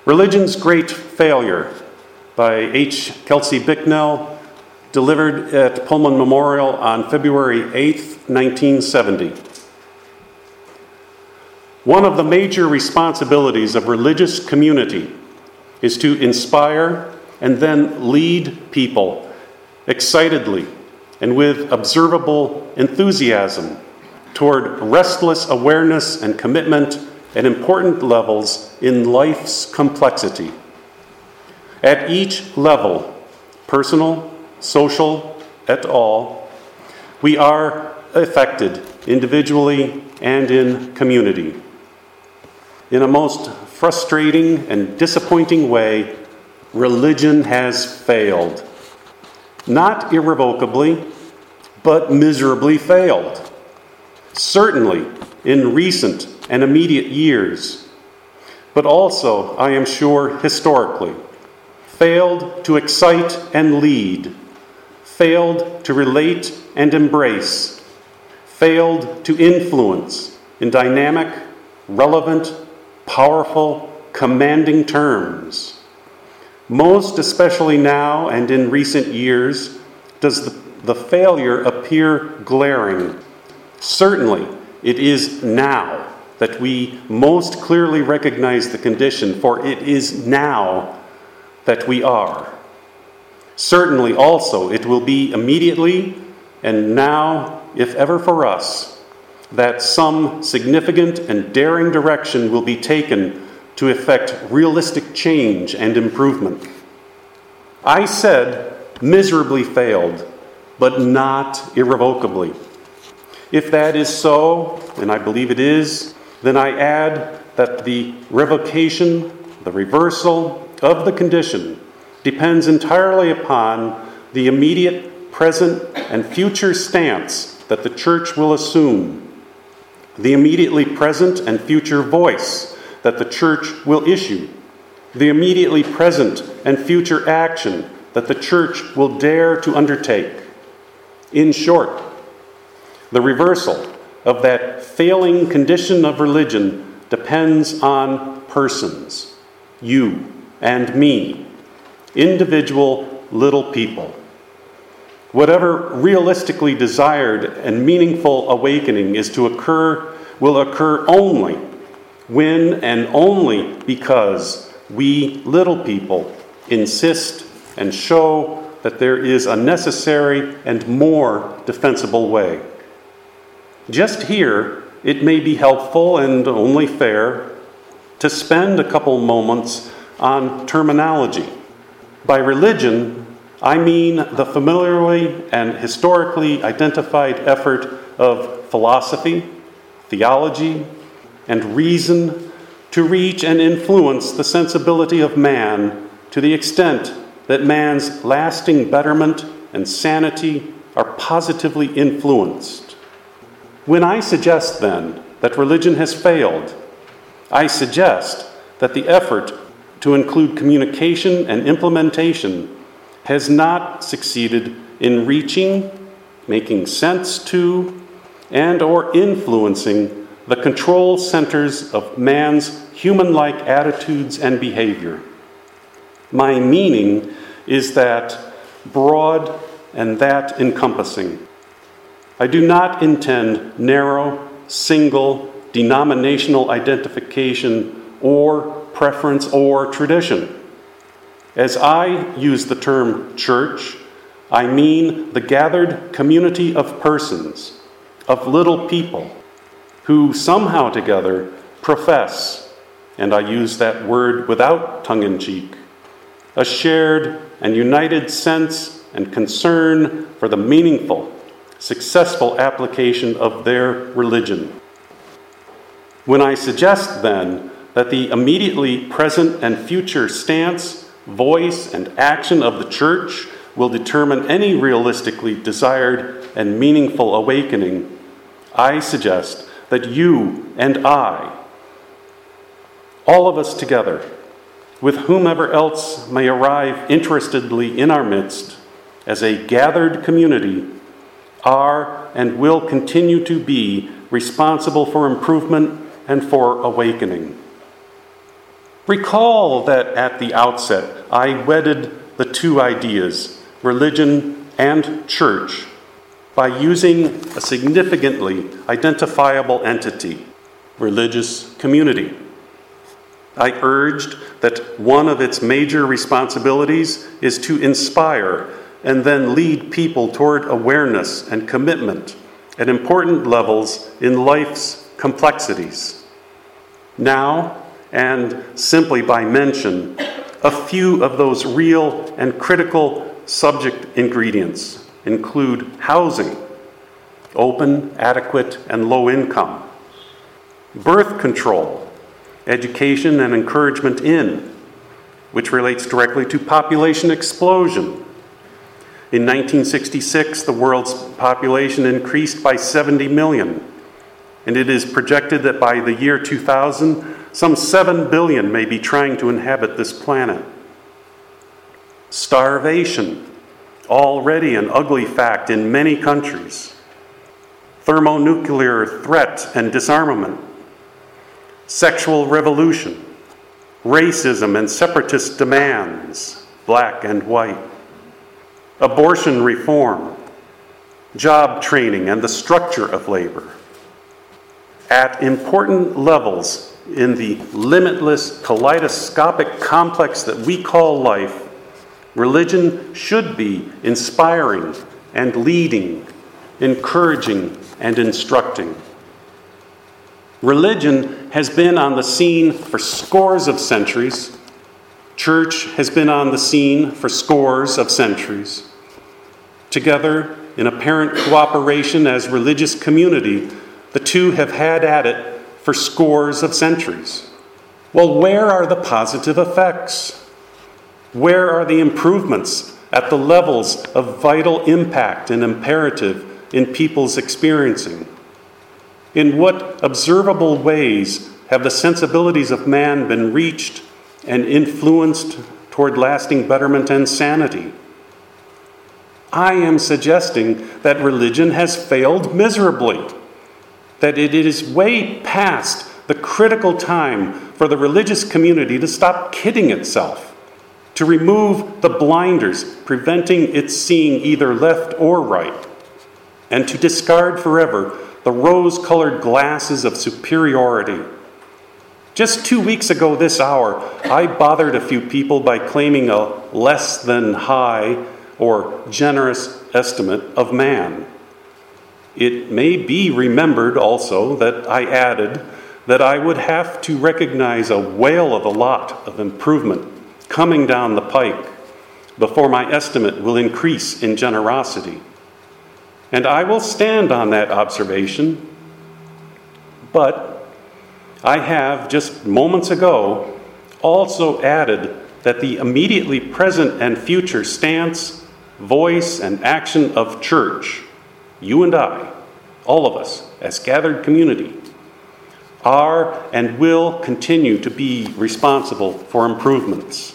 Religion's Great Failure by H. Kelsey Bicknell, delivered at Pullman Memorial on February 8, 1970. One of the major responsibilities of religious community is to inspire and then lead people excitedly and with observable enthusiasm toward restless awareness and commitment at important levels in life's complexity. At each level, personal, social, et al., we are affected individually and in community. In a most frustrating and disappointing way, religion has failed. Not irrevocably, but miserably failed. Certainly in recent and immediate years, but also, I am sure, historically. Failed to excite and lead, failed to relate and embrace, failed to influence in dynamic, relevant, powerful, commanding terms. Most especially now and in recent years does the failure appear glaring. Certainly, it is now that we most clearly recognize the condition, for it is now that we are. Certainly also it will be immediately and now, if ever for us, that some significant and daring direction will be taken to effect realistic change and improvement. I said miserably failed, but not irrevocably. If that is so, and I believe it is, then I add that the revocation, the reversal of the condition depends entirely upon the immediate, present, and future stance that the Church will assume, the immediately present and future voice that the Church will issue, the immediately present and future action that the Church will dare to undertake. In short, the reversal of that failing condition of religion depends on persons, you and me, individual little people. Whatever realistically desired and meaningful awakening is to occur will occur only when and only because we little people insist and show that there is a necessary and more defensible way. Just here, it may be helpful and only fair to spend a couple moments on terminology. By religion, I mean the familiarly and historically identified effort of philosophy, theology, and reason to reach and influence the sensibility of man to the extent that man's lasting betterment and sanity are positively influenced. When I suggest, then, that religion has failed, I suggest that the effort to include communication and implementation has not succeeded in reaching, making sense to, and or influencing the control centers of man's human-like attitudes and behavior. My meaning is that broad and that encompassing. I do not intend narrow, single, denominational identification or preference or tradition. As I use the term church, I mean the gathered community of persons, of little people, who somehow together profess, and I use that word without tongue-in-cheek, a shared and united sense and concern for the meaningful, successful application of their religion. When I suggest, then, that the immediately present and future stance, voice, and action of the Church will determine any realistically desired and meaningful awakening, I suggest that you and I, all of us together, with whomever else may arrive interestedly in our midst, as a gathered community, are and will continue to be responsible for improvement and for awakening. Recall that at the outset, I wedded the two ideas, religion and church, by using a significantly identifiable entity, religious community. I urged that one of its major responsibilities is to inspire and then lead people toward awareness and commitment at important levels in life's complexities. Now, and simply by mention, a few of those real and critical subject ingredients include housing, open, adequate, and low income; birth control, education and encouragement in, which relates directly to population explosion. In 1966, the world's population increased by 70 million, and it is projected that by the year 2000, some 7 billion may be trying to inhabit this planet. Starvation, already an ugly fact in many countries. Thermonuclear threat and disarmament. Sexual revolution. Racism and separatist demands, black and white. Abortion reform. Job training and the structure of labor. At important levels in the limitless kaleidoscopic complex that we call life, religion should be inspiring and leading, encouraging and instructing. Religion has been on the scene for scores of centuries. Church has been on the scene for scores of centuries. Together, in apparent cooperation as religious community, the two have had at it for scores of centuries. Well, where are the positive effects? Where are the improvements at the levels of vital impact and imperative in people's experiencing? In what observable ways have the sensibilities of man been reached and influenced toward lasting betterment and sanity? I am suggesting that religion has failed miserably, that it is way past the critical time for the religious community to stop kidding itself, to remove the blinders preventing its seeing either left or right, and to discard forever the rose-colored glasses of superiority. Just 2 weeks ago this hour, I bothered a few people by claiming a less than high or generous estimate of man. It may be remembered also that I added that I would have to recognize a whale of a lot of improvement coming down the pike before my estimate will increase in generosity. And I will stand on that observation, but I have just moments ago also added that the immediately present and future stance, voice, and action of church, you and I, all of us as gathered community, are and will continue to be responsible for improvements.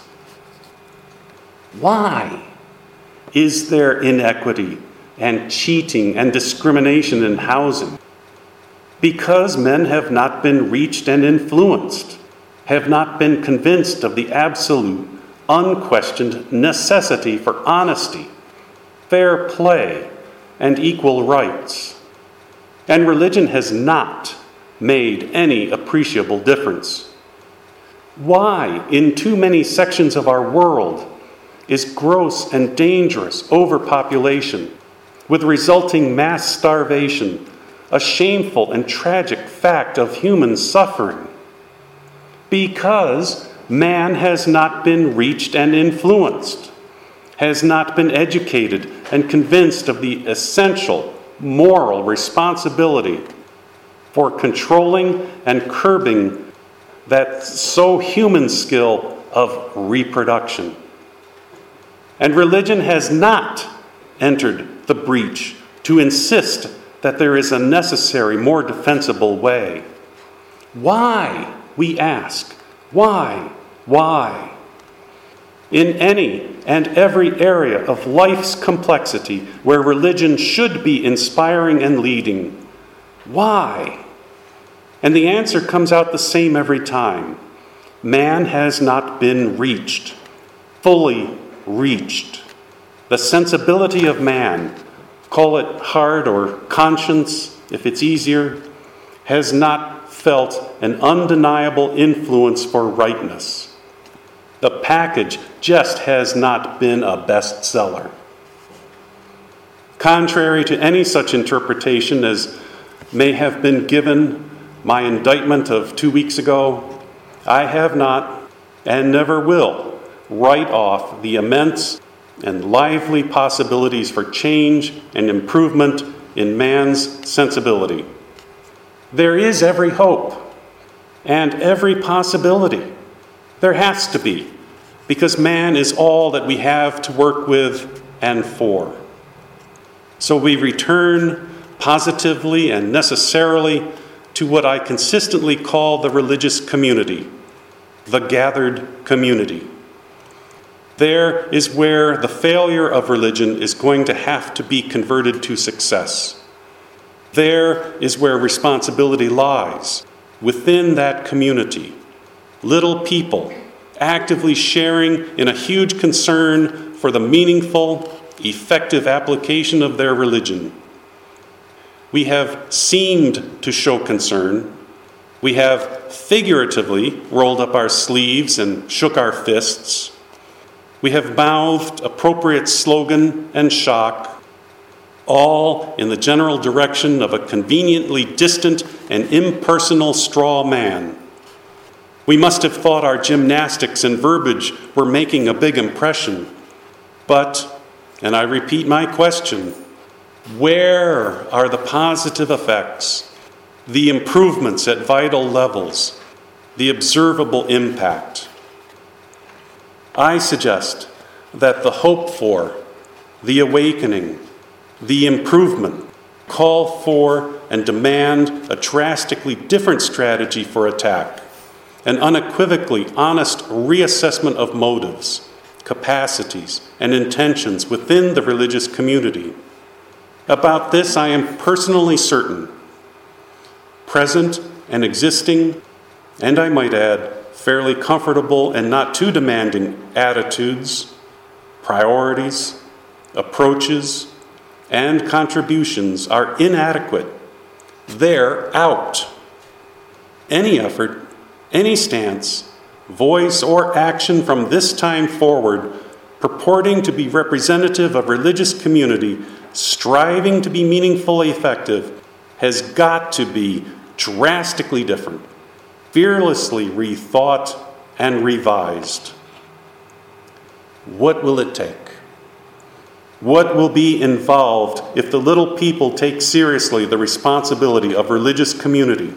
Why is there inequity and cheating and discrimination in housing? Because men have not been reached and influenced, have not been convinced of the absolute, unquestioned necessity for honesty, fair play, and equal rights. And religion has not made any appreciable difference. Why, in too many sections of our world, is gross and dangerous overpopulation, with resulting mass starvation, a shameful and tragic fact of human suffering? Because man has not been reached and influenced, has not been educated and convinced of the essential moral responsibility for controlling and curbing that so human skill of reproduction. And religion has not entered the breach to insist that there is a necessary, more defensible way. Why, we ask, why? In any and every area of life's complexity where religion should be inspiring and leading, why? And the answer comes out the same every time. Man has not been reached, fully reached. The sensibility of man, call it heart or conscience if it's easier, has not felt an undeniable influence for rightness. The package just has not been a bestseller. Contrary to any such interpretation as may have been given my indictment of 2 weeks ago, I have not and never will write off the immense and lively possibilities for change and improvement in man's sensibility. There is every hope and every possibility. There has to be, because man is all that we have to work with and for. So we return positively and necessarily to what I consistently call the religious community, the gathered community. There is where the failure of religion is going to have to be converted to success. There is where responsibility lies, within that community. Little people actively sharing in a huge concern for the meaningful, effective application of their religion. We have seemed to show concern. We have figuratively rolled up our sleeves and shook our fists. We have mouthed appropriate slogan and shock, all in the general direction of a conveniently distant and impersonal straw man. We must have thought our gymnastics and verbiage were making a big impression. But, and I repeat my question, where are the positive effects, the improvements at vital levels, the observable impact? I suggest that the hope for, the awakening, the improvement call for and demand a drastically different strategy for attack, an unequivocally honest reassessment of motives, capacities, and intentions within the religious community. About this, I am personally certain. Present and existing, and I might add, fairly comfortable and not too demanding attitudes, priorities, approaches, and contributions are inadequate. They're out. Any effort, any stance, voice, or action from this time forward purporting to be representative of religious community, striving to be meaningfully effective, has got to be drastically different, fearlessly rethought and revised. What will it take? What will be involved if the little people take seriously the responsibility of religious community?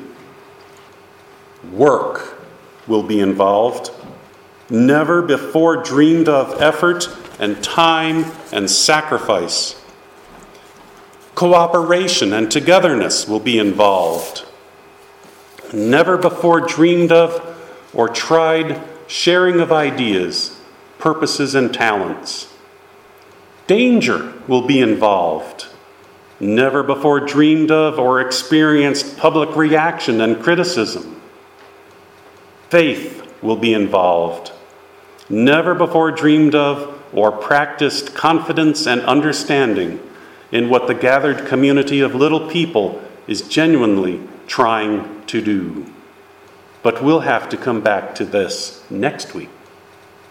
Work will be involved. Never before dreamed of effort and time and sacrifice. Cooperation and togetherness will be involved. Never before dreamed of or tried sharing of ideas, purposes, and talents. Danger will be involved. Never before dreamed of or experienced public reaction and criticism. Faith will be involved. Never before dreamed of or practiced confidence and understanding in what the gathered community of little people is genuinely trying to do. But we'll have to come back to this next week.